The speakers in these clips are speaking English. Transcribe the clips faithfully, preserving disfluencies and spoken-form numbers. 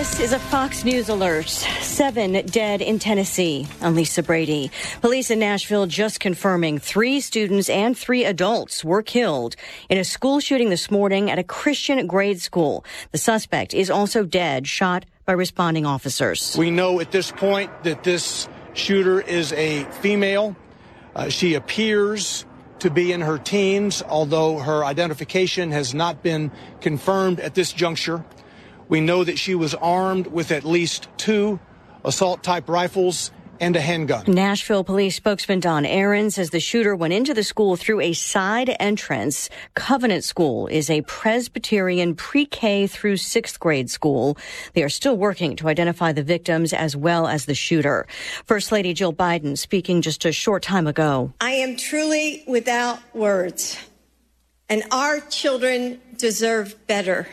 This is a Fox News alert. Seven dead in Tennessee. I'm Lisa Brady. Police in Nashville just confirming three students and three adults were killed in a school shooting this morning at a Christian grade school. The suspect is also dead, shot by responding officers. We know at this point that this shooter is a female. Uh, she appears to be in her teens, although her identification has not been confirmed at this juncture. We know that she was armed with at least two assault-type rifles and a handgun. Nashville police spokesman Don Aaron says the shooter went into the school through a side entrance. Covenant School is a Presbyterian pre-K through sixth grade school. They are still working to identify the victims as well as the shooter. First Lady Jill Biden speaking just a short time ago. I am truly without words, and our children deserve better.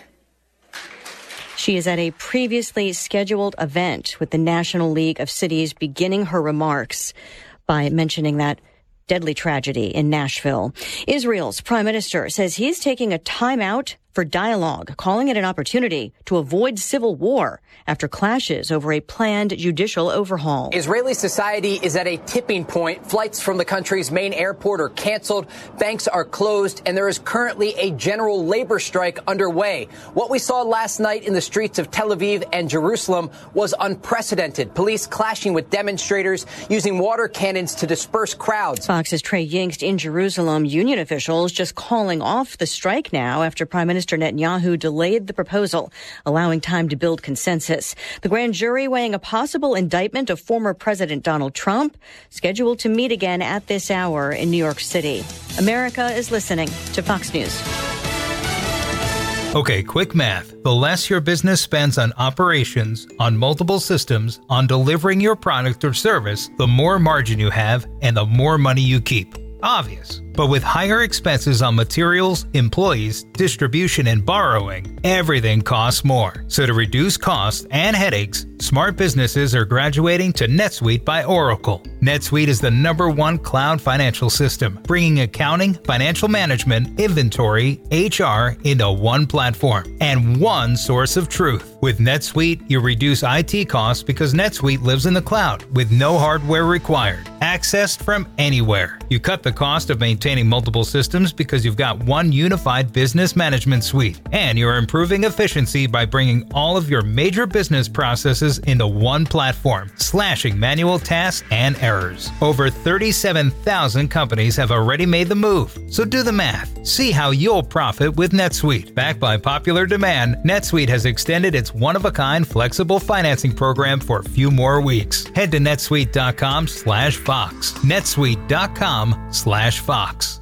She is at a previously scheduled event with the National League of Cities, beginning her remarks by mentioning that deadly tragedy in Nashville. Israel's prime minister says he's taking a timeout for dialogue, calling it an opportunity to avoid civil war after clashes over a planned judicial overhaul. Israeli society is at a tipping point. Flights from the country's main airport are canceled, banks are closed, and there is currently a general labor strike underway. What we saw last night in the streets of Tel Aviv and Jerusalem was unprecedented. Police clashing with demonstrators, using water cannons to disperse crowds. Fox's Trey Yingst in Jerusalem. Union officials just calling off the strike now after Prime Minister Minister Netanyahu delayed the proposal, allowing time to build consensus. The grand jury weighing a possible indictment of former President Donald Trump, scheduled to meet again at this hour in New York City. America is listening to Fox News. Okay, quick math. The less your business spends on operations, on multiple systems, on delivering your product or service, the more margin you have and the more money you keep. Obvious. But with higher expenses on materials, employees, distribution, and borrowing, everything costs more. So to reduce costs and headaches, smart businesses are graduating to NetSuite by Oracle. NetSuite is the number one cloud financial system, bringing accounting, financial management, inventory, H R into one platform and one source of truth. With NetSuite, you reduce I T costs because NetSuite lives in the cloud with no hardware required, accessed from anywhere. You cut the cost of maintaining multiple systems because you've got one unified business management suite, and you're improving efficiency by bringing all of your major business processes into one platform, slashing manual tasks and errors. Over thirty-seven thousand companies have already made the move, so do the math. See how you'll profit with NetSuite. Backed by popular demand, NetSuite has extended its one-of-a-kind flexible financing program for a few more weeks. Head to netsuite.com slash Fox. netsuite.com slash Fox.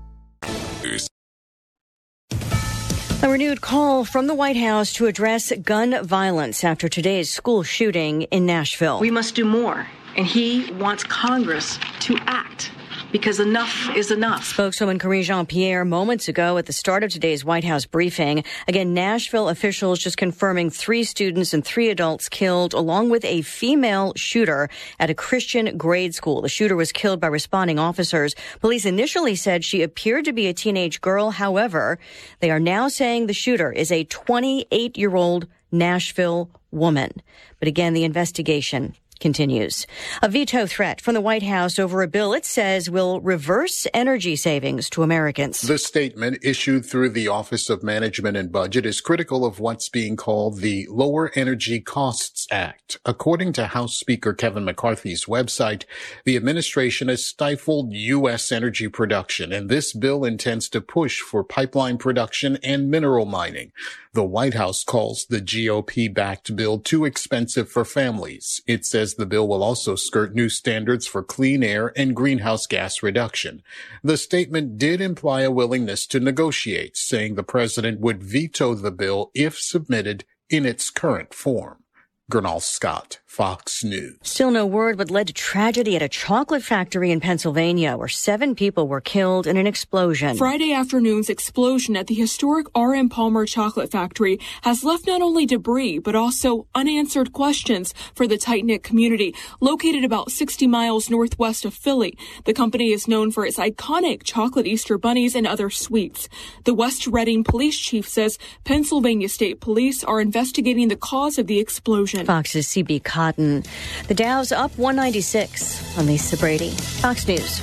A renewed call from the White House to address gun violence after today's school shooting in Nashville. We must do more, and he wants Congress to act, because enough is enough. Spokeswoman Karine Jean-Pierre moments ago at the start of today's White House briefing. Again, Nashville officials just confirming three students and three adults killed, along with a female shooter at a Christian grade school. The shooter was killed by responding officers. Police initially said she appeared to be a teenage girl. However, they are now saying the shooter is a twenty-eight-year-old Nashville woman. But again, the investigation continues. A veto threat from the White House over a bill it says will reverse energy savings to Americans. The statement issued through the Office of Management and Budget is critical of what's being called the Lower Energy Costs Act. According to House Speaker Kevin McCarthy's website, the administration has stifled U S energy production, and this bill intends to push for pipeline production and mineral mining. The White House calls the G O P-backed bill too expensive for families. It says the bill will also skirt new standards for clean air and greenhouse gas reduction. The statement did imply a willingness to negotiate, saying the president would veto the bill if submitted in its current form. Gernal Scott, Fox News. Still no word what led to tragedy at a chocolate factory in Pennsylvania where seven people were killed in an explosion. Friday afternoon's explosion at the historic R M Palmer Chocolate Factory has left not only debris but also unanswered questions for the tight-knit community located about sixty miles northwest of Philly. The company is known for its iconic chocolate Easter bunnies and other sweets. The West Reading police chief says Pennsylvania State Police are investigating the cause of the explosion. Fox's C B Cotton. The Dow's up one ninety-six. I'm Lisa Brady, Fox News.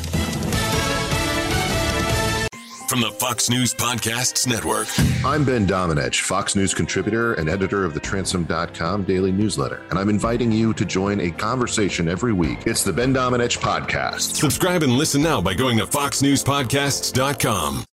From the Fox News Podcasts Network. I'm Ben Domenech, Fox News contributor and editor of the Transom dot com daily newsletter, and I'm inviting you to join a conversation every week. It's the Ben Domenech Podcast. Subscribe and listen now by going to fox news podcasts dot com.